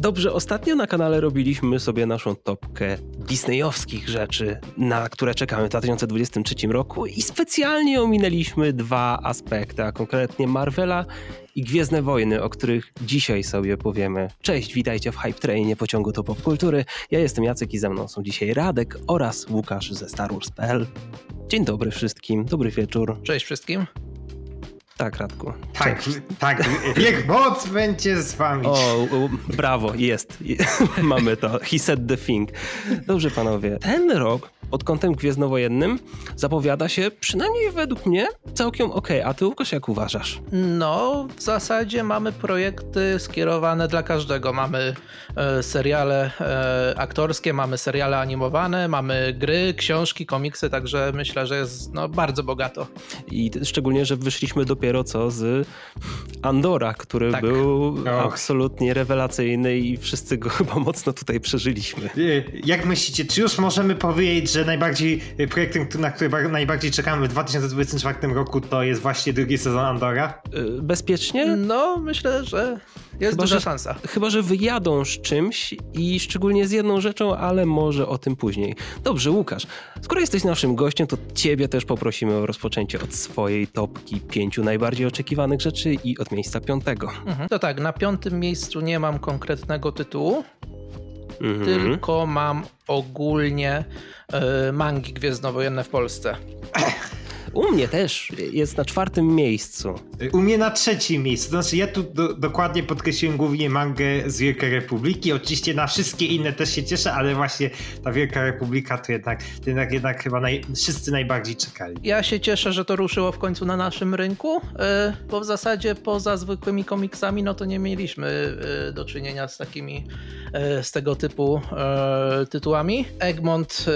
Dobrze, ostatnio na kanale robiliśmy sobie naszą topkę disneyowskich rzeczy, na które czekamy w 2023 roku i specjalnie ominęliśmy dwa aspekty, a konkretnie Marvela i Gwiezdne Wojny, o których dzisiaj sobie powiemy. Cześć, witajcie w Hype Trainie pociągu do popkultury. Ja jestem Jacek i ze mną są dzisiaj Radek oraz Łukasz ze StarWars.pl. Dzień dobry wszystkim, dobry wieczór. Cześć wszystkim. Tak, Radku. Tak, niech moc będzie z wami. Brawo, jest. Mamy to. He said the thing. Dobrze, panowie. Ten rok pod kątem gwiezdnowojennym zapowiada się, przynajmniej według mnie, całkiem okej. A ty, Łukasz, jak uważasz? No, w zasadzie mamy projekty skierowane dla każdego. Mamy seriale aktorskie, mamy seriale animowane, mamy gry, książki, komiksy, także myślę, że jest bardzo bogato. I szczególnie, że wyszliśmy dopiero co z Andora, który był absolutnie rewelacyjny i wszyscy go chyba mocno tutaj przeżyliśmy. Jak myślicie, czy już możemy powiedzieć, że projektem, na który najbardziej czekamy w 2024 roku, to jest właśnie drugi sezon Andora? Bezpiecznie? No, myślę, że jest duża szansa. Chyba że wyjadą z czymś i szczególnie z jedną rzeczą, ale może o tym później. Dobrze, Łukasz, skoro jesteś naszym gościem, to ciebie też poprosimy o rozpoczęcie od swojej topki 5 najbardziej oczekiwanych rzeczy i od miejsca 5. To tak, na 5. miejscu nie mam konkretnego tytułu, tylko mam ogólnie mangi gwiezdnowojenne w Polsce. U mnie też jest na 4. miejscu. U mnie na 3. miejscu. To znaczy ja tu dokładnie podkreśliłem głównie mangę z Wielkiej Republiki. Oczywiście na wszystkie inne też się cieszę, ale właśnie ta Wielka Republika to jednak chyba wszyscy najbardziej czekali. Ja się cieszę, że to ruszyło w końcu na naszym rynku, bo w zasadzie poza zwykłymi komiksami to nie mieliśmy do czynienia z takimi z tego typu tytułami. Egmont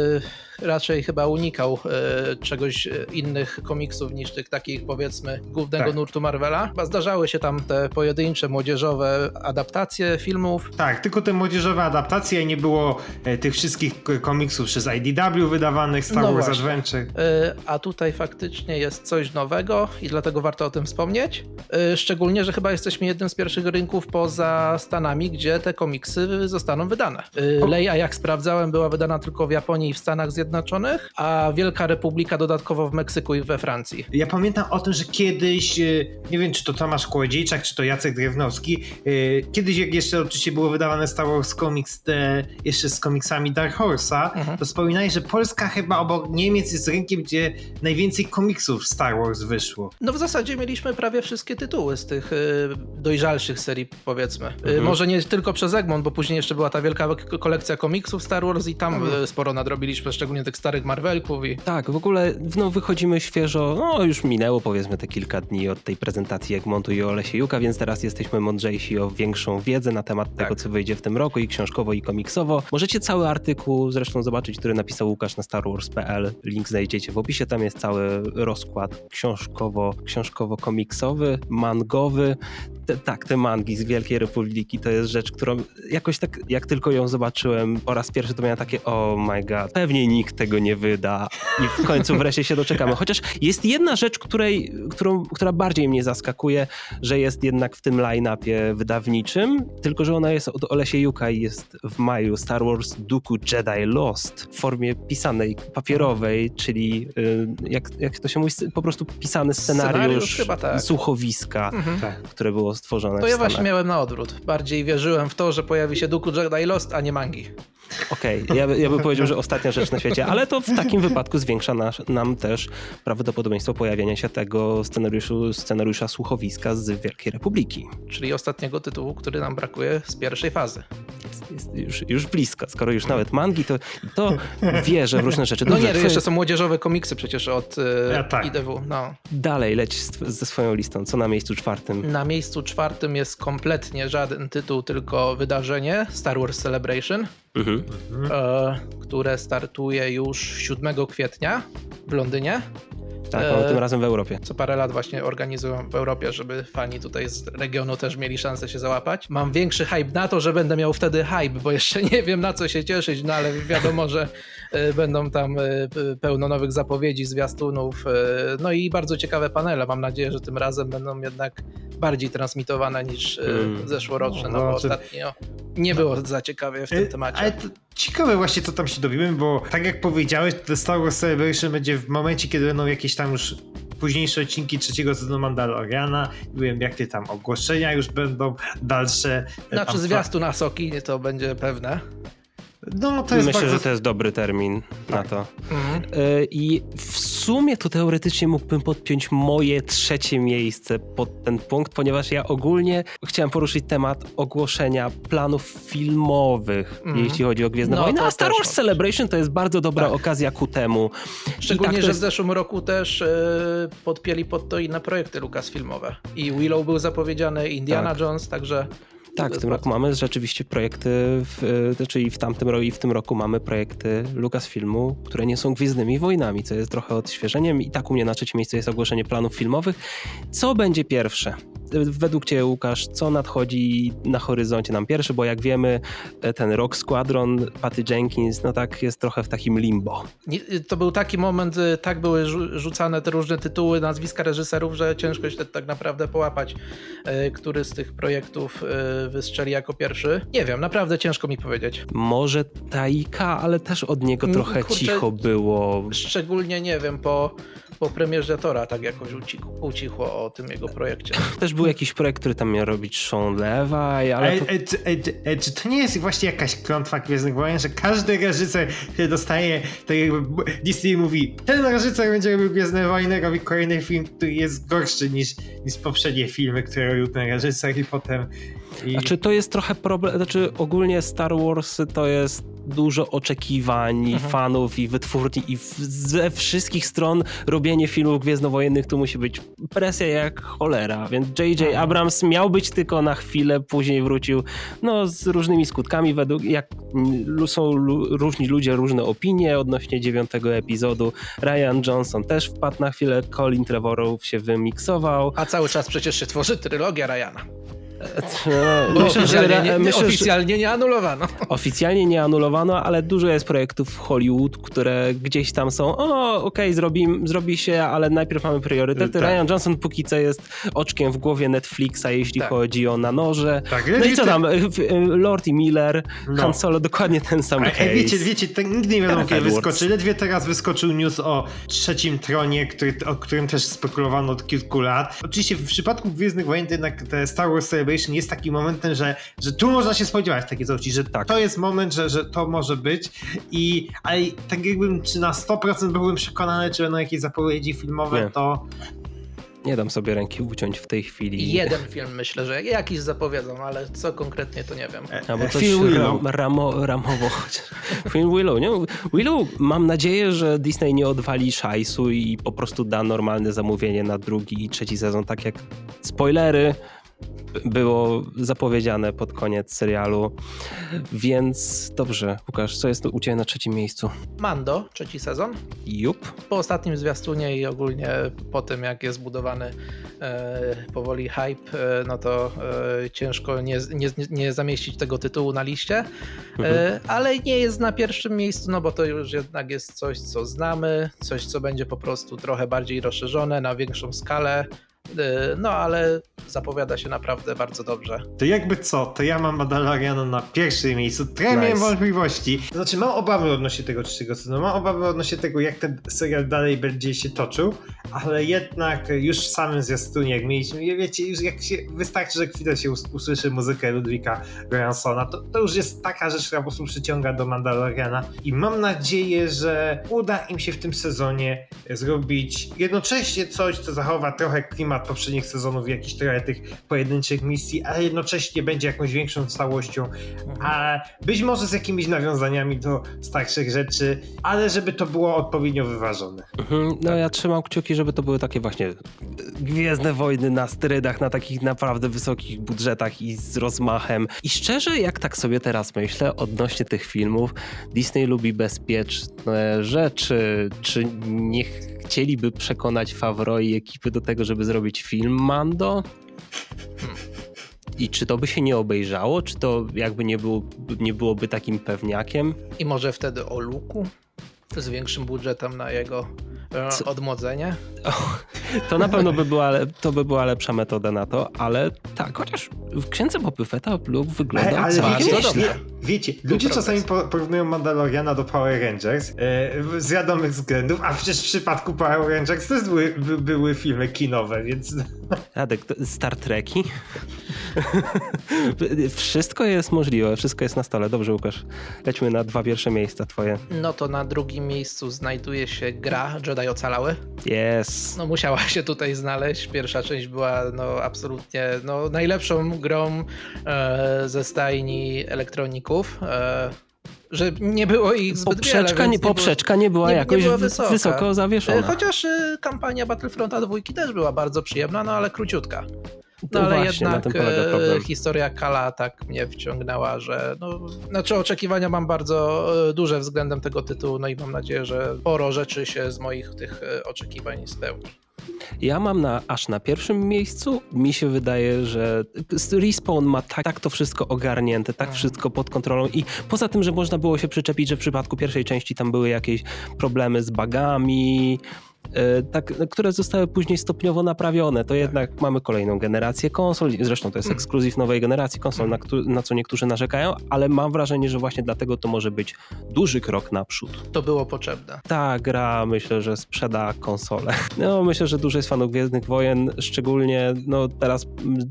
raczej chyba unikał czegoś innych komiksów niż tych takich, powiedzmy, głównego nurtu Marvela. Zdarzały się tam te pojedyncze, młodzieżowe adaptacje filmów. Tak, tylko te młodzieżowe adaptacje, nie było tych wszystkich komiksów przez IDW wydawanych, Star Wars Adventure. A tutaj faktycznie jest coś nowego i dlatego warto o tym wspomnieć. Szczególnie, że chyba jesteśmy jednym z pierwszych rynków poza Stanami, gdzie te komiksy zostaną wydane. Leia, jak sprawdzałem, była wydana tylko w Japonii i w Stanach Zjednoczonych, a Wielka Republika dodatkowo w Meksyku i we Francji. Ja pamiętam o tym, że kiedyś, nie wiem czy to Tomasz Kołodziejczak, czy to Jacek Drewnowski, kiedyś jak jeszcze oczywiście było wydawane Star Wars Comics, jeszcze z komiksami Dark Horse'a, to wspominali, że Polska chyba obok Niemiec jest rynkiem, gdzie najwięcej komiksów Star Wars wyszło. No w zasadzie mieliśmy prawie wszystkie tytuły z tych dojrzalszych serii, powiedzmy. Może nie tylko przez Egmont, bo później jeszcze była ta wielka kolekcja komiksów Star Wars i tam sporo nadrobiliśmy, szczególnie tych starych Marvelków. Tak, w ogóle wychodzimy świeżo, już minęło powiedzmy te kilka dni od tej prezentacji Egmontu i Olesiejuka, więc teraz jesteśmy mądrzejsi o większą wiedzę na temat tego, co wyjdzie w tym roku i książkowo i komiksowo. Możecie cały artykuł zresztą zobaczyć, który napisał Łukasz na StarWars.pl. Link znajdziecie w opisie, tam jest cały rozkład książkowo-komiksowy, mangowy. Te mangi z Wielkiej Republiki to jest rzecz, którą jakoś tak, jak tylko ją zobaczyłem po raz pierwszy, to miałem takie oh my god, pewnie nikt tego nie wyda i w końcu wreszcie się doczekamy. Chociaż jest jedna rzecz, która bardziej mnie zaskakuje, że jest jednak w tym line-upie wydawniczym, tylko że ona jest od Olesiejuka i jest w maju. Star Wars Dooku Jedi Lost w formie pisanej, papierowej, czyli jak to się mówi, po prostu pisany scenariusz chyba tak. słuchowiska, które było stworzone. To ja właśnie miałem na odwrót. Bardziej wierzyłem w to, że pojawi się Dooku Jedi Lost, a nie mangi. Okej, ja bym powiedział, że ostatnia rzecz na świecie, ale to w takim wypadku zwiększa nam też prawdopodobieństwo pojawienia się tego scenariusza słuchowiska z Wielkiej Republiki. Czyli ostatniego tytułu, który nam brakuje z pierwszej fazy. Jest już blisko, skoro już nawet mangi, to wierzę w różne rzeczy. Jeszcze są młodzieżowe komiksy przecież od IDW. Dalej leć ze swoją listą. Co na miejscu 4? Na miejscu 4 jest kompletnie żaden tytuł, tylko wydarzenie Star Wars Celebration, które startuje już 7 kwietnia w Londynie. Tak, ale tym razem w Europie. Co parę lat właśnie organizują w Europie, żeby fani tutaj z regionu też mieli szansę się załapać. Mam większy hype na to, że będę miał wtedy hype, bo jeszcze nie wiem na co się cieszyć, ale wiadomo, że będą tam pełno nowych zapowiedzi, zwiastunów, no i bardzo ciekawe panele. Mam nadzieję, że tym razem będą jednak bardziej transmitowane niż zeszłoroczne, no bo ostatnio nie było za ciekawie w tym temacie. Ale to ciekawe właśnie, co tam się dowiemy, bo tak jak powiedziałeś, The Star Wars Celebration będzie w momencie, kiedy będą jakieś tam już późniejsze odcinki 3. sezonu Mandaloriana. Nie wiem, jak tam ogłoszenia już będą dalsze. Znaczy zwiastun Asoki to będzie pewne. No, to jest Myślę, że to jest dobry termin na to. I w sumie to teoretycznie mógłbym podpiąć moje 3. miejsce pod ten punkt, ponieważ ja ogólnie chciałem poruszyć temat ogłoszenia planów filmowych, jeśli chodzi o Gwiezdne Wojny. A Star Wars Celebration to jest bardzo dobra okazja ku temu. Szczególnie, że w zeszłym roku też podpięli pod to inne projekty Lucasfilmowe. I Willow był zapowiedziany, Indiana Jones, także... Tak, w tym roku mamy rzeczywiście projekty, czyli w tamtym roku i w tym roku mamy projekty Lucasfilmu, które nie są Gwiezdnymi Wojnami, co jest trochę odświeżeniem. I tak u mnie na 3. miejscu jest ogłoszenie planów filmowych. Co będzie pierwsze? Według Ciebie, Łukasz, co nadchodzi na horyzoncie nam pierwszy? Bo jak wiemy, ten Rogue Squadron, Patty Jenkins, no tak jest trochę w takim limbo. To był taki moment, tak były rzucane te różne tytuły, nazwiska reżyserów, że ciężko się tak naprawdę połapać, który z tych projektów wystrzeli jako pierwszy. Nie wiem, naprawdę ciężko mi powiedzieć. Może Taika, ale też od niego trochę cicho było. Szczególnie, nie wiem, po premierze Tora tak jakoś ucichło o tym jego projekcie. Też był jakiś projekt, który tam miał robić Sean Levi, ale... Czy to nie jest właśnie jakaś klątwa Gwiezdnych Wojen, że każdy reżyser, który dostaje, tak jakby Disney mówi, ten reżyser będzie robił Gwiezdne Wojny, robi kolejny film, który jest gorszy niż poprzednie filmy, które robił ten reżyser i potem... Znaczy to jest trochę problem, znaczy ogólnie Star Wars to jest dużo oczekiwań fanów i wytwórni i ze wszystkich stron robienie filmów gwiezdnowojennych to musi być presja jak cholera, więc J.J. Abrams miał być tylko na chwilę, później wrócił z różnymi skutkami, według jak są różni ludzie, różne opinie odnośnie 9. epizodu. Rian Johnson też wpadł na chwilę, Colin Trevorrow się wymiksował. A cały czas przecież się tworzy trylogia Ryana. Oficjalnie nie anulowano. Oficjalnie nie anulowano, ale dużo jest projektów w Hollywood, które gdzieś tam są, zrobi się, ale najpierw mamy priorytety. Tak. Rian Johnson póki co jest oczkiem w głowie Netflixa, jeśli chodzi o Na noże. Tak, no i co tam? Lord i Miller, Han Solo, dokładnie ten sam case. Wiecie, tak nigdy nie wiadomo, kiedy wyskoczy. Ledwie teraz wyskoczył news o 3. tronie, o którym też spekulowano od kilku lat. Oczywiście w przypadku Gwiezdnych Wojen jednak te Star Wars jest takim momentem, że tu można się spodziewać takie coś, że to jest moment, że to może być ale tak jakbym czy na 100% byłbym przekonany, czy będą jakieś zapowiedzi filmowe, to... Nie dam sobie ręki uciąć w tej chwili. Jeden film myślę, że jakiś zapowiedzą, ale co konkretnie to nie wiem. Albo coś ramowo chociaż. Film Willow, nie? Willow, mam nadzieję, że Disney nie odwali szajsu i po prostu da normalne zamówienie na 2. i 3. sezon, tak jak spoilery było zapowiedziane pod koniec serialu, więc dobrze. Łukasz, co jest u Ciebie na 3. miejscu? Mando, 3. sezon. Jup. Po ostatnim zwiastunie i ogólnie po tym, jak jest budowany powoli hype, no to ciężko nie zamieścić tego tytułu na liście, ale nie jest na 1. miejscu, no bo to już jednak jest coś, co znamy, coś, co będzie po prostu trochę bardziej rozszerzone, na większą skalę. No ale zapowiada się naprawdę bardzo dobrze. To jakby co, to ja mam Mandaloriana na 1. miejscu. Trochę miałem wątpliwości. To znaczy mam obawy odnośnie tego 3. sezonu, mam obawy odnośnie tego, jak ten serial dalej będzie się toczył, ale jednak już w samym zwiastunie, jak mieliśmy, wiecie, już jak się wystarczy, że chwilę się usłyszy muzykę Ludwika Göranssona, to już jest taka rzecz, która po prostu przyciąga do Mandaloriana i mam nadzieję, że uda im się w tym sezonie zrobić jednocześnie coś, co zachowa trochę klimat poprzednich sezonów, jakichś trochę tych pojedynczych misji, ale jednocześnie będzie jakąś większą całością, a być może z jakimiś nawiązaniami do starszych rzeczy, ale żeby to było odpowiednio wyważone. No ja trzymam kciuki, żeby to były takie właśnie Gwiezdne Wojny na sterydach, na takich naprawdę wysokich budżetach i z rozmachem. I szczerze, jak tak sobie teraz myślę odnośnie tych filmów, Disney lubi bezpieczne rzeczy. Czy nie chcieliby przekonać Favreau i ekipy do tego, żeby zrobić film Mando? I czy to by się nie obejrzało? Czy to jakby nie byłoby takim pewniakiem? I może wtedy o Luke'u? Z większym budżetem na jego odmłodzenie? To na pewno by była lepsza metoda na to, ale tak, chociaż w księdze Boba Fetta Luke wygląda całkiem dobrze. Wiecie, ludzie czasami porównują Mandaloriana do Power Rangers z wiadomych względów, a przecież w przypadku Power Rangers też były filmy kinowe, więc... Radek, Star Treki? Wszystko jest możliwe, wszystko jest na stole. Dobrze, Łukasz, lećmy na 2 pierwsze miejsca twoje. No to na drugim miejscu znajduje się gra Jedi Ocalały. Yes. No musiała się tutaj znaleźć. Pierwsza część była absolutnie najlepszą grą ze stajni elektroników. Że nie było ich zbyt wiele. Poprzeczka nie była jakoś wysoko zawieszona. Chociaż kampania Battlefronta 2 też była bardzo przyjemna, ale króciutka. Ale właśnie, jednak historia Kala tak mnie wciągnęła, że oczekiwania mam bardzo duże względem tego tytułu, i mam nadzieję, że sporo rzeczy się z moich tych oczekiwań spełni. Ja mam aż na pierwszym miejscu. Mi się wydaje, że Respawn ma tak to wszystko ogarnięte, tak wszystko pod kontrolą i poza tym, że można było się przyczepić, że w przypadku pierwszej części tam były jakieś problemy z bugami, które zostały później stopniowo naprawione, to jednak mamy kolejną generację konsol, zresztą to jest ekskluzyw nowej generacji konsol, na co niektórzy narzekają, ale mam wrażenie, że właśnie dlatego to może być duży krok naprzód. To było potrzebne. Ta gra, myślę, że sprzeda konsolę. Myślę, że dużo jest fanów Gwiezdnych Wojen, szczególnie teraz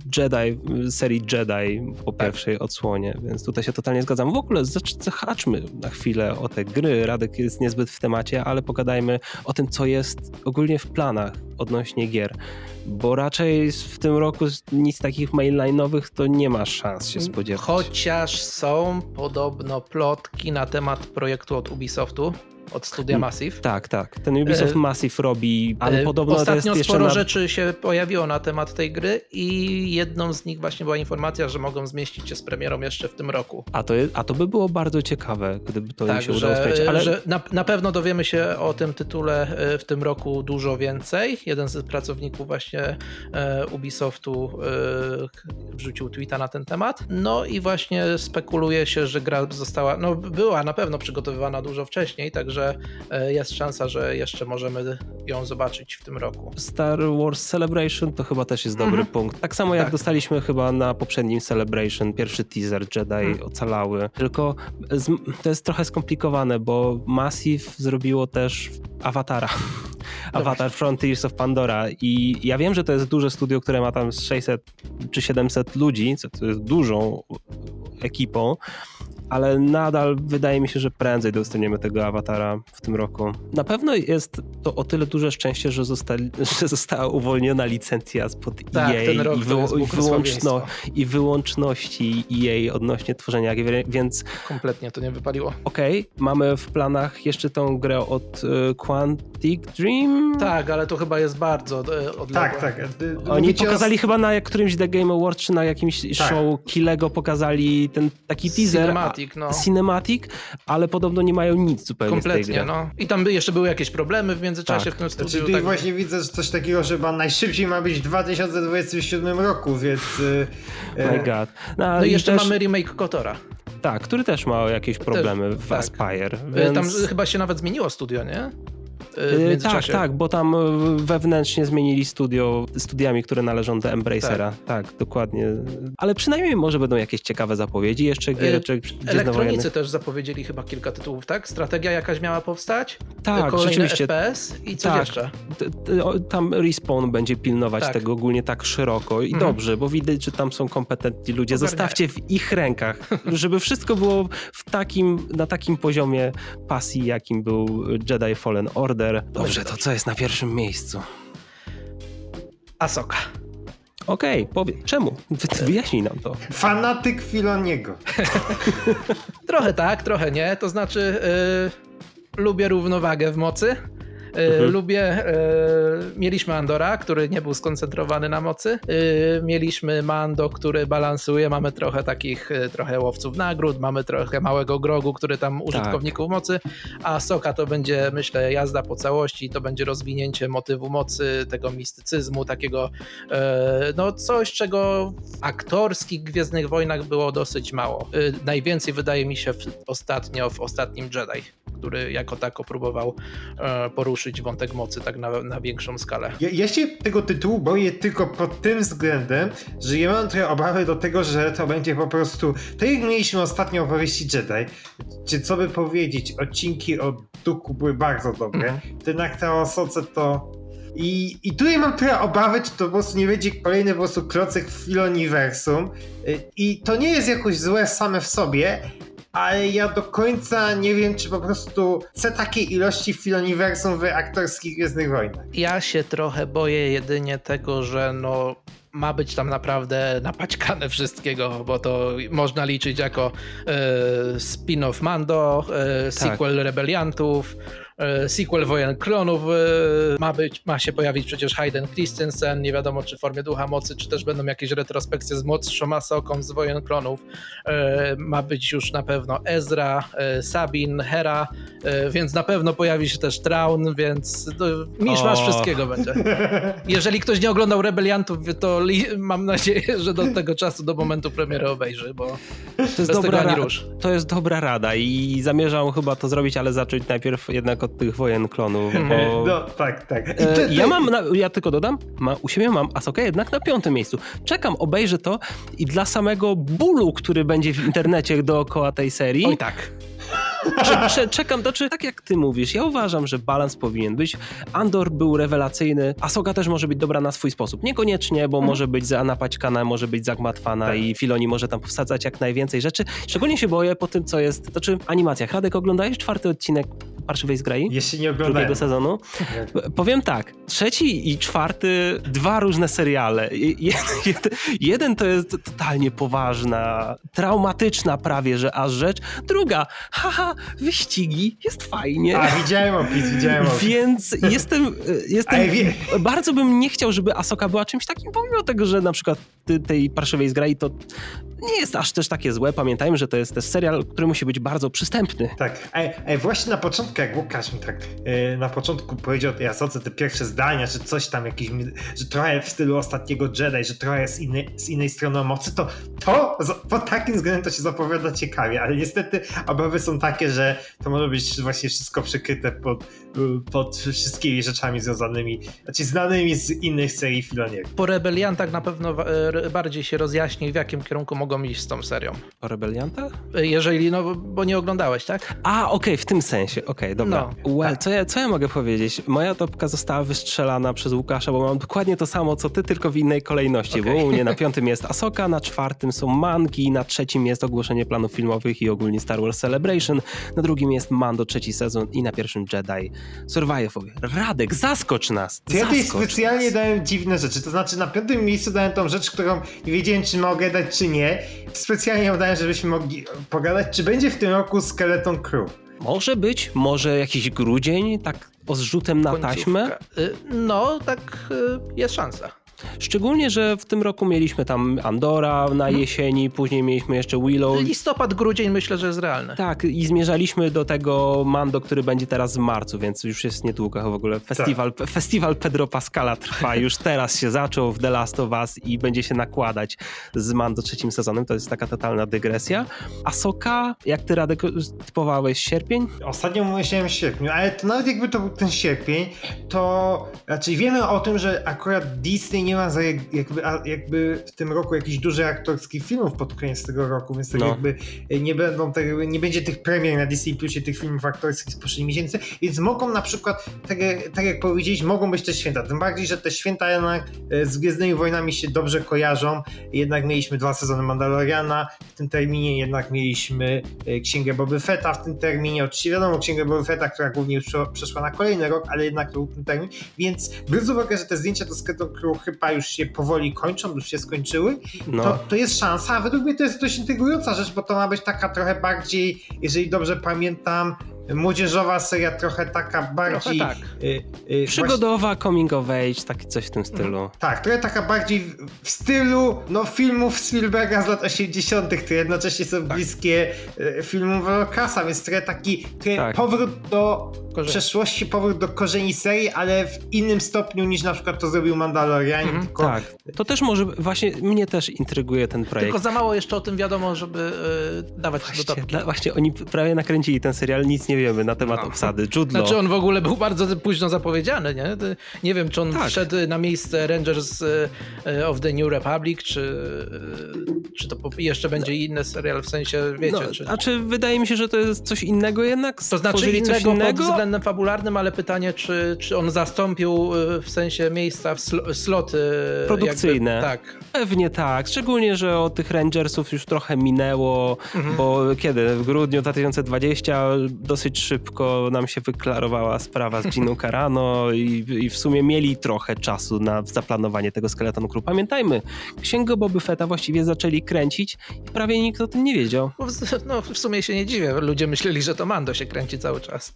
serii Jedi po pierwszej odsłonie, więc tutaj się totalnie zgadzam. W ogóle zahaczmy na chwilę o te gry. Radek jest niezbyt w temacie, ale pogadajmy o tym, co jest ogólnie w planach odnośnie gier, bo raczej w tym roku nic takich mainline'owych to nie ma szans się spodziewać. Chociaż są podobno plotki na temat projektu od Ubisoftu, od studia Massive. Tak. Ten Ubisoft Massive robi, ale podobno ostatnio to jest jeszcze sporo rzeczy się pojawiło na temat tej gry i jedną z nich właśnie była informacja, że mogą zmieścić się z premierą jeszcze w tym roku. A to by było bardzo ciekawe, gdyby to im się udało spełnić. Ale... że na pewno dowiemy się o tym tytule w tym roku dużo więcej. Jeden z pracowników właśnie Ubisoftu wrzucił tweeta na ten temat. I właśnie spekuluje się, że gra została, była na pewno przygotowywana dużo wcześniej, także jest szansa, że jeszcze możemy ją zobaczyć w tym roku. Star Wars Celebration to chyba też jest dobry punkt. Tak samo jak dostaliśmy chyba na poprzednim Celebration pierwszy teaser Jedi Ocalały. Tylko to jest trochę skomplikowane, bo Massive zrobiło też Awatara. Avatar Frontiers of Pandora i ja wiem, że to jest duże studio, które ma tam 600 czy 700 ludzi, co jest dużą ekipą, ale nadal wydaje mi się, że prędzej dostaniemy tego Awatara w tym roku. Na pewno jest to o tyle duże szczęście, że została uwolniona licencja spod EA ten rok i wyłączności EA odnośnie tworzenia gier, więc... Kompletnie to nie wypaliło. Okej, mamy w planach jeszcze tą grę od Quantic Dream. Tak, ale to chyba jest bardzo odległe. Tak. Oni pokazali chyba na którymś The Game Awards, czy na jakimś show Killego pokazali ten taki teaser. Cinematic, ale podobno nie mają nic zupełnie kompletnie, z tej gry. I tam jeszcze były jakieś problemy w międzyczasie w tym studiu. Znaczy, tutaj właśnie widzę że coś takiego, że chyba najszybciej ma być w 2027 roku, więc... My God. I jeszcze mamy remake KOTORa. Tak, który też ma jakieś problemy w Aspire. Więc... Tam chyba się nawet zmieniło studio, nie? Tak, bo tam wewnętrznie zmienili studiami, które należą do Embracera. Tak, dokładnie. Ale przynajmniej może będą jakieś ciekawe zapowiedzi jeszcze giereczek. Elektronicy też zapowiedzieli chyba kilka tytułów, tak? Strategia jakaś miała powstać? Tak, kolejny rzeczywiście. FPS i coś jeszcze? Tam Respawn będzie pilnować tego ogólnie tak szeroko i dobrze, bo widać, że tam są kompetentni ludzie. Zostawcie w ich rękach, żeby wszystko było na takim poziomie pasji, jakim był Jedi Fallen Order. Dobrze, to co jest na pierwszym miejscu? Ahsoka. Okej, powiedz, czemu? Wyjaśnij nam to. Fanatyk Filoniego. Trochę tak, trochę nie. To znaczy lubię równowagę w mocy. Mieliśmy Andora, który nie był skoncentrowany na mocy. Mieliśmy Mando, który balansuje. Mamy trochę łowców nagród, mamy trochę małego Grogu, który tam użytkowników mocy. A Ahsoka to będzie, myślę, jazda po całości. To będzie rozwinięcie motywu mocy, tego mistycyzmu, takiego coś, czego w aktorskich Gwiezdnych Wojnach było dosyć mało. Najwięcej wydaje mi się ostatnio w ostatnim Jedi, który jako tako próbował poruszyć wątek mocy tak na większą skalę. Ja się tego tytułu boję tylko pod tym względem, że ja mam trochę obawy do tego, że to będzie po prostu, tak jak mieliśmy ostatnio opowieści Jedi, czy co by powiedzieć, odcinki o Duku były bardzo dobre, jednak ta Asoce to... I tutaj mam trochę obawy, czy to po prostu nie będzie kolejny po prostu klocek w Filoniversum. I to nie jest jakoś złe same w sobie, ale ja do końca nie wiem, czy po prostu chcę takiej ilości Filoniversum w aktorskich Gwiezdnych Wojnach. Ja się trochę boję jedynie tego, że ma być tam naprawdę napaćkane wszystkiego, bo to można liczyć jako spin-off Mando, sequel Rebeliantów, sequel Wojen Klonów, ma się pojawić przecież Hayden Christensen, nie wiadomo czy w formie Ducha Mocy, czy też będą jakieś retrospekcje z młodszą Asoką z Wojen Klonów, ma być już na pewno Ezra, Sabine, Hera, więc na pewno pojawi się też Traun, więc miszmasz wszystkiego będzie. Jeżeli ktoś nie oglądał Rebeliantów, to mam nadzieję, że do tego czasu, do momentu premiery obejrzy, bo to jest dobra rada i zamierzam chyba to zrobić, ale zacząć najpierw jednak od tych Wojen Klonów. Bo... No, tak. Ja tylko dodam, u siebie mam Asokę jednak na 5. miejscu. Czekam, obejrzę to i dla samego bólu, który będzie w internecie dookoła tej serii. Oj tak. Czekam, tak jak ty mówisz, ja uważam, że balans powinien być. Andor był rewelacyjny, Asoka też może być dobra na swój sposób. Niekoniecznie, bo może być napaćkana, może być zagmatwana i Filoni może tam powsadzać jak najwięcej rzeczy. Szczególnie się boję po tym, co jest, animacja. Radek, oglądałeś 4. odcinek Parszywej Zgrai? Jeszcze nie oglądałem. 2. sezonu? Powiem tak, 3. i 4. 2 różne seriale. Jeden to jest totalnie poważna, traumatyczna prawie, że aż rzecz. Druga, wyścigi, jest fajnie. Widziałem opis. Więc jestem bardzo bym nie chciał, żeby Asoka była czymś takim, pomimo tego, że na przykład tej Parszywej Zgrai to nie jest aż też takie złe. Pamiętajmy, że to jest też serial, który musi być bardzo przystępny. Tak, właśnie na początku, jak Łukasz mi tak na początku powiedział o tej Asoce te pierwsze zdania, że coś tam jakieś, że trochę w stylu Ostatniego Jedi, że trochę jest z innej strony mocy, to pod takim względem to się zapowiada ciekawie, ale niestety obawy są takie, że to może być właśnie wszystko przykryte pod wszystkimi rzeczami związanymi, znanymi z innych serii Filoniego. Po Rebeliantach na pewno bardziej się rozjaśni, w jakim kierunku mogą iść z tą serią. Po Rebeliantach? Jeżeli, bo nie oglądałeś, tak? Okej, w tym sensie. Okej, dobra. Co ja mogę powiedzieć? Moja topka została wystrzelana przez Łukasza, bo mam dokładnie to samo, co ty, tylko w innej kolejności, bo u mnie na 5. jest Asoka, na 4. są mangi, na 3. jest ogłoszenie planów filmowych i ogólnie Star Wars Celebration, na 2. jest Mando 3. sezon i na 1. Jedi Survivor. Radek, zaskocz nas! Ja tutaj specjalnie dałem dziwne rzeczy, to znaczy na 5. miejscu dałem tą rzecz, którą nie wiedziałem, czy mogę dać, czy nie. Specjalnie ją dałem, żebyśmy mogli pogadać, czy będzie w tym roku Skeleton Crew. Może być, może jakiś grudzień, tak z rzutem na taśmę? Jest szansa. Szczególnie, że w tym roku mieliśmy tam Andora na jesieni, później mieliśmy jeszcze Willow. Listopad, grudzień myślę, że jest realny. Tak, i zmierzaliśmy do tego Mando, który będzie teraz w marcu, więc już jest niedługo w ogóle. Festiwal Pedro Pascala trwa, już teraz się zaczął w The Last of Us i będzie się nakładać z Mando 3. sezonem, to jest taka totalna dygresja. Asoka, jak ty, Radek, typowałeś sierpień? Ostatnio myślałem w sierpniu, ale to nawet jakby to był ten sierpień, to raczej wiemy o tym, że akurat Disney nie ma jakby w tym roku jakichś dużych aktorskich filmów pod koniec tego roku, więc tak jakby nie będzie tych premier na Disney Plusie, tych filmów aktorskich z poprzednich miesięcy, więc mogą na przykład, tak jak powiedzieć, mogą być te święta. Tym bardziej, że te święta jednak z Gwiezdnymi Wojnami się dobrze kojarzą. Jednak mieliśmy 2 sezony Mandaloriana w tym terminie, jednak mieliśmy Księgę Boby Fetta w tym terminie. Oczywiście wiadomo, Księgę Boby Fetta, która głównie już przeszła na kolejny rok, ale jednak to był ten termin, więc biorąc uwagę, że te zdjęcia do Skeleton Crew chyba już się powoli kończą, już się skończyły, to jest szansa, a według mnie to jest dość intrygująca rzecz, bo to ma być taka trochę bardziej, jeżeli dobrze pamiętam, młodzieżowa seria, trochę taka bardziej... Trochę tak. Przygodowa, coming of age, coś w tym stylu. Tak, trochę taka bardziej w stylu filmów Spielberga z lat 80., które jednocześnie są bliskie filmom Lucasa, więc trochę taki powrót do przeszłości, powrót do korzeni serii, ale w innym stopniu niż na przykład to zrobił Mandalorian. Tak, to też może, właśnie mnie też intryguje ten projekt. Tylko za mało jeszcze o tym wiadomo, żeby dawać do topki. Właśnie oni prawie nakręcili ten serial, nic nie nie wiemy na temat obsady. Jude Law. Znaczy on w ogóle był bardzo późno zapowiedziany, nie? Nie wiem, czy on wszedł na miejsce Rangers of the New Republic, czy to jeszcze będzie inny serial, w sensie, wiecie... Czy wydaje mi się, że to jest coś innego jednak? To znaczy innego pod względem fabularnym, ale pytanie, czy on zastąpił w sensie miejsca w sloty... produkcyjne. Jakby, tak. Pewnie tak. Szczególnie, że od tych Rangersów już trochę minęło, bo kiedy? W grudniu 2020 dosyć szybko nam się wyklarowała sprawa z Giną Carano i w sumie mieli trochę czasu na zaplanowanie tego Skeleton Crew. Pamiętajmy, Księgę Boby Fetta właściwie zaczęli kręcić i prawie nikt o tym nie wiedział. No w sumie się nie dziwię. Ludzie myśleli, że to Mando się kręci cały czas.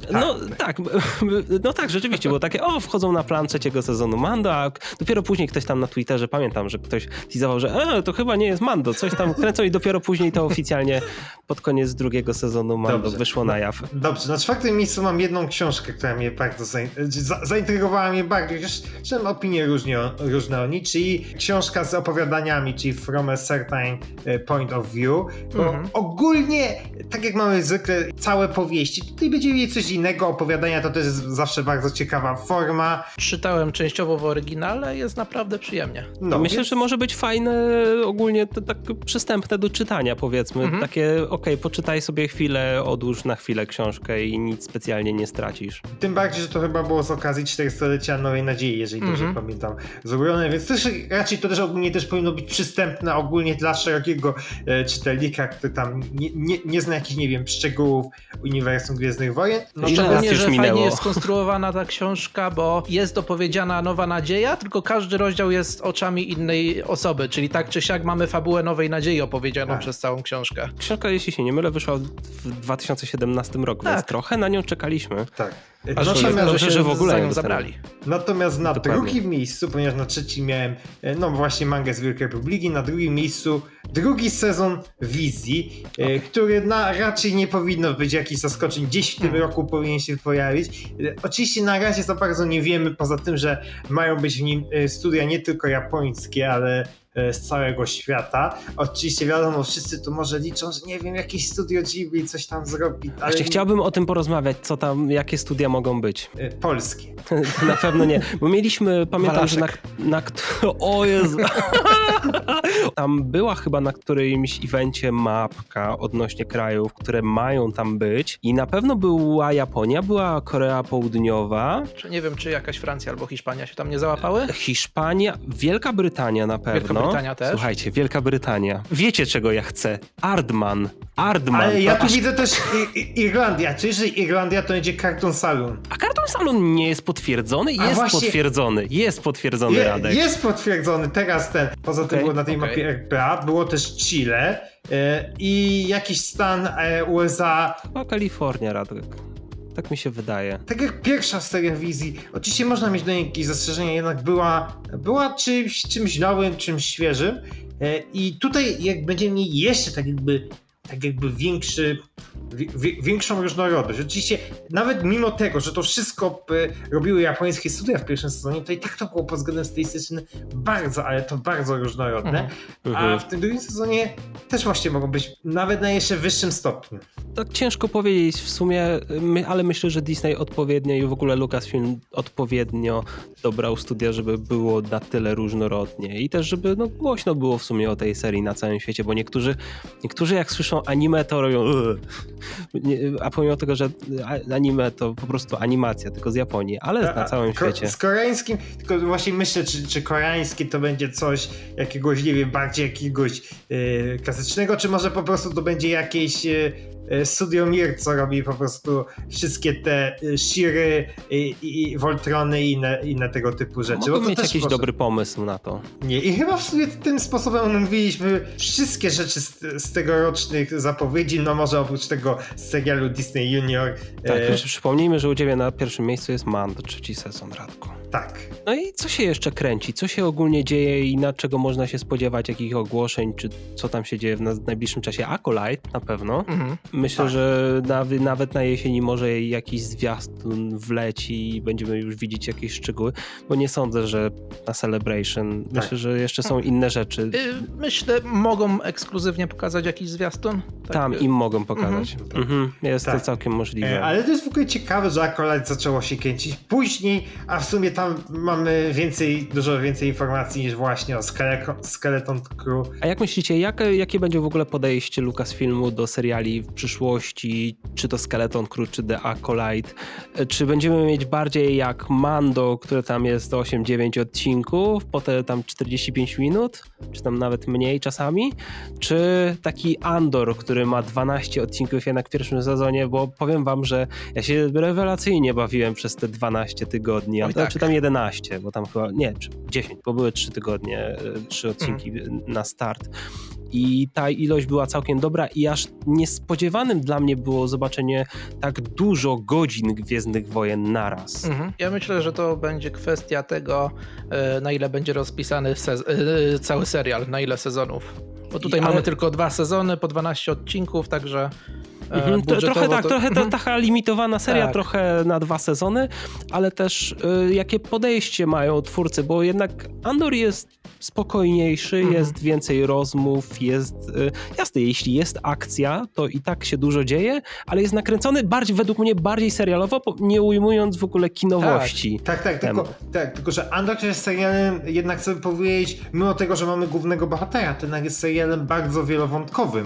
No tak, rzeczywiście, bo takie wchodzą na plan 3. sezonu Mando, a dopiero później ktoś tam na Twitterze, pamiętam, że ktoś teasował, że to chyba nie jest Mando, coś tam kręcą i dopiero później to oficjalnie pod koniec 2. sezonu Mando wyszło na jaw. Dobrze, na 4. miejscu mam jedną książkę, która mnie bardzo zaintrygowała mnie bardzo, chociaż opinie różne o niej, czyli książka z opowiadaniami, czyli From a Certain Point of View, bo ogólnie, tak jak mamy zwykle całe powieści, tutaj będziemy mieli coś innego, opowiadania to też jest zawsze bardzo ciekawa forma. Czytałem częściowo w oryginale, jest naprawdę przyjemnie. Myślę, że może być fajne, ogólnie tak przystępne do czytania, powiedzmy. Takie, poczytaj sobie chwilę, odłóż na chwilę książkę i nic specjalnie nie stracisz. Tym bardziej, że to chyba było z okazji 400-lecia Nowej Nadziei, jeżeli dobrze pamiętam, zrobione, więc też raczej to też ogólnie też powinno być przystępne ogólnie dla szerokiego czytelnika, który tam nie zna jakichś, nie wiem, szczegółów uniwersum Gwiezdnych Wojen. Szczególnie, że fajnie jest skonstruowana ta książka, bo jest opowiedziana Nowa Nadzieja, tylko każdy rozdział jest oczami innej osoby, czyli tak czy siak mamy fabułę Nowej Nadziei opowiedzianą przez całą książkę. Książka, jeśli się nie mylę, wyszła w 2017 roku, więc trochę na nią czekaliśmy. Tak. Że w ogóle ją zabrali. Natomiast na drugim miejscu, ponieważ na trzecim miałem właśnie mangę z Wielkiej Republiki, na drugim miejscu drugi sezon Wizji, który raczej nie powinno być jakichś zaskoczeń. Gdzieś w tym roku powinien się pojawić. Oczywiście na razie za bardzo nie wiemy, poza tym, że mają być w nim studia nie tylko japońskie, ale z całego świata. Oczywiście wiadomo, wszyscy tu może liczą, że nie wiem, jakieś studio Ghibli coś tam zrobi. Ale chciałbym o tym porozmawiać, co tam, jakie studia mogą być. Polskie. Na pewno nie, bo mieliśmy, pamiętam, że o Jezu. Tam była chyba na którymś evencie mapka odnośnie krajów, które mają tam być i na pewno była Japonia, była Korea Południowa. Nie wiem, czy jakaś Francja albo Hiszpania się tam nie załapały? Hiszpania, Wielka Brytania na pewno. Wielka Brytania też? Słuchajcie, Wielka Brytania. Wiecie, czego ja chcę? Aardman. Ale ja tu widzę też Irlandia. Czy jeżeli Irlandia, to będzie Cartoon Saloon. A Cartoon Saloon nie jest potwierdzony? Jest potwierdzony, Radek. Jest potwierdzony, teraz ten. Poza tym było na tej mapie RPA, było też Chile i jakiś stan USA. Chyba Kalifornia, Radek. Tak mi się wydaje. Tak jak pierwsza seria Wizji, oczywiście można mieć do niej jakieś zastrzeżenia, jednak była czymś nowym, czymś świeżym i tutaj jak będziemy mieli jeszcze tak jakby większą różnorodność. Oczywiście nawet mimo tego, że to wszystko robiły japońskie studia w pierwszym sezonie, to i tak to było pod względem stylistycznym bardzo, ale to bardzo różnorodne. A w tym drugim sezonie też właśnie mogą być nawet na jeszcze wyższym stopniu. Tak ciężko powiedzieć w sumie, ale myślę, że Disney odpowiednio i w ogóle Lucasfilm odpowiednio dobrał studia, żeby było na tyle różnorodnie i też żeby głośno było w sumie o tej serii na całym świecie, bo niektórzy jak słyszą anime, to robią a pomimo tego, że anime to po prostu animacja, tylko z Japonii, ale na całym świecie. Z koreańskim, tylko właśnie myślę, czy koreańskie to będzie coś jakiegoś, nie wiem, bardziej jakiegoś klasycznego, czy może po prostu to będzie jakieś Studio Mir, co robi po prostu wszystkie te Shiry i Voltrony i inne tego typu rzeczy. Mogą mieć jakiś dobry pomysł na to. Nie, i chyba w sumie tym sposobem omówiliśmy wszystkie rzeczy z tegorocznych zapowiedzi, może oprócz tego serialu Disney Junior. Tak, przypomnijmy, że u ciebie na pierwszym miejscu jest Mando, 3. sezon, Radku. Tak. No i co się jeszcze kręci? Co się ogólnie dzieje i na czego można się spodziewać? Jakich ogłoszeń? Czy co tam się dzieje w najbliższym czasie? Acolyte na pewno. Myślę, że nawet na jesieni może jakiś zwiastun wleci i będziemy już widzieć jakieś szczegóły, bo nie sądzę, że na Celebration. Tak. Myślę, że jeszcze są inne rzeczy. Myślę, mogą ekskluzywnie pokazać jakiś zwiastun. Tak. Tam im mogą pokazać. Jest to całkiem możliwe. Ale to jest w ogóle ciekawe, że Acolyte zaczęło się kręcić później, a w sumie tam mamy dużo więcej informacji niż właśnie o Skeleton Crew. A jak myślicie, jakie będzie w ogóle podejście Lucasfilmu do seriali w przyszłości, czy to Skeleton Crew, czy The Acolyte? Czy będziemy mieć bardziej jak Mando, które tam jest 8-9 odcinków, potem tam 45 minut, czy tam nawet mniej czasami, czy taki Andor, który ma 12 odcinków jednak w pierwszym sezonie, bo powiem wam, że ja się rewelacyjnie bawiłem przez te 12 tygodni, czy tam 11, bo tam chyba, 10, bo były 3 tygodnie, 3 odcinki na start. I ta ilość była całkiem dobra i aż niespodziewanym dla mnie było zobaczenie tak dużo godzin Gwiezdnych Wojen naraz. Ja myślę, że to będzie kwestia tego, na ile będzie rozpisany cały serial, na ile sezonów. Bo tutaj mamy tylko 2 sezony po 12 odcinków, także... Trochę taka limitowana seria, trochę na 2 sezony, ale też jakie podejście mają twórcy, bo jednak Andor jest spokojniejszy, jest więcej rozmów, jest jasne, jeśli jest akcja, to i tak się dużo dzieje, ale jest nakręcony według mnie bardziej serialowo, nie ujmując w ogóle kinowości. Tylko że Andor jest serialem, jednak chcę powiedzieć, mimo tego, że mamy głównego bohatera, to jednak jest serialem bardzo wielowątkowym.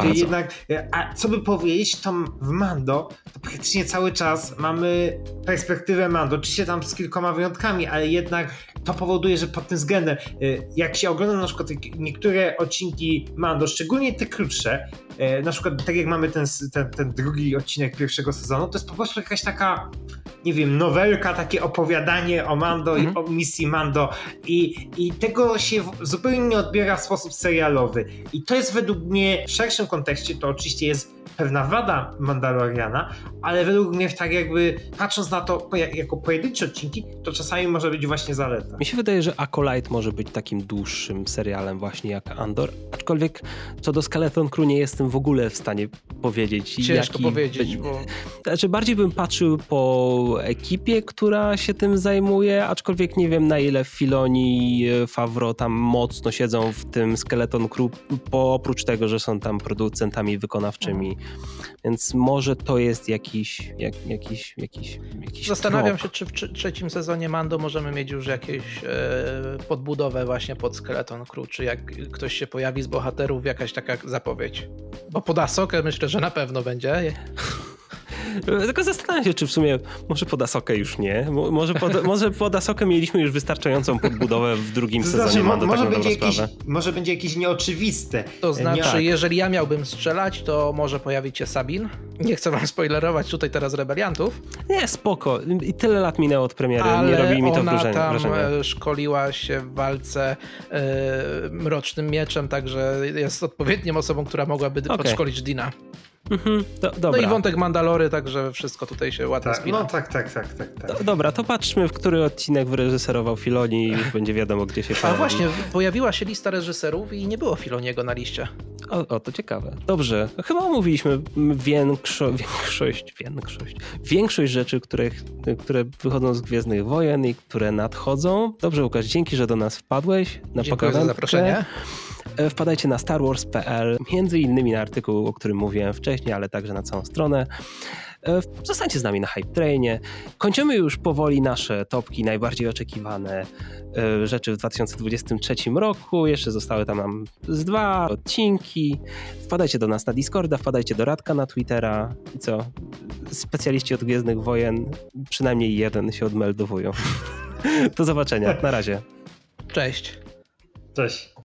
A co by powiedzieć, to w Mando to praktycznie cały czas mamy perspektywę Mando, oczywiście tam z kilkoma wyjątkami, ale jednak to powoduje, że pod tym względem jak się ogląda na przykład niektóre odcinki Mando, szczególnie te krótsze, na przykład tak jak mamy ten drugi odcinek pierwszego sezonu, to jest po prostu jakaś taka, nie wiem, nowelka, takie opowiadanie o Mando i o misji Mando i tego się zupełnie nie odbiera w sposób serialowy. I to jest według mnie w szerszym kontekście, to oczywiście jest pewna wada Mandaloriana, ale według mnie tak jakby patrząc na to jako pojedyncze odcinki, to czasami może być właśnie zaleta. Mi się wydaje, że Acolyte może być takim dłuższym serialem właśnie jak Andor, aczkolwiek co do Skeleton Crew nie jestem w ogóle w stanie powiedzieć. Ciężko powiedzieć, bo... Znaczy bardziej bym patrzył po ekipie, która się tym zajmuje, aczkolwiek nie wiem na ile Filoni, Favreau tam mocno siedzą w tym Skeleton Crew, oprócz tego, że są tam producentami wykonawczymi. Więc może to jest jakiś Zastanawiam się, czy w trzecim sezonie Mando możemy mieć już jakieś podbudowę właśnie pod Skeleton Crew, czy jak ktoś się pojawi z bohaterów, jakaś taka zapowiedź. Bo pod Ahsokę myślę, że na pewno będzie. Tylko zastanawiam się, czy w sumie może pod Ahsokę już nie. Może pod Ahsokę mieliśmy już wystarczającą podbudowę w drugim sezonie Mando, może będzie jakieś nieoczywiste. To znaczy, jeżeli ja miałbym strzelać, to może pojawić się Sabin. Nie chcę wam spoilerować tutaj teraz rebeliantów. Nie, spoko. I tyle lat minęło od premiery. Nie robi mi to wrażenia. Ona tam szkoliła się w walce mrocznym mieczem, tak,że jest odpowiednią osobą, która mogłaby podszkolić Dina. Dobra. No i wątek Mandalory, także wszystko tutaj się ładnie spina. No tak. Dobra, to patrzmy, w który odcinek wyreżyserował Filoni i już będzie wiadomo, gdzie się pojawi. A właśnie, pojawiła się lista reżyserów i nie było Filoniego na liście. To ciekawe. Dobrze, chyba omówiliśmy większość rzeczy, które wychodzą z Gwiezdnych Wojen i które nadchodzą. Dobrze, Łukasz, dzięki, że do nas wpadłeś. Dziękuję za zaproszenie. Wpadajcie na starwars.pl, między innymi na artykuł, o którym mówiłem wcześniej, ale także na całą stronę. Zostańcie z nami na Hype Trainie. Kończymy już powoli nasze topki, najbardziej oczekiwane rzeczy w 2023 roku. Jeszcze zostały tam nam z 2 odcinki. Wpadajcie do nas na Discorda, wpadajcie do Radka na Twittera. I co? Specjaliści od Gwiezdnych Wojen, przynajmniej jeden się odmeldowują. Do zobaczenia. Na razie. Cześć. Cześć.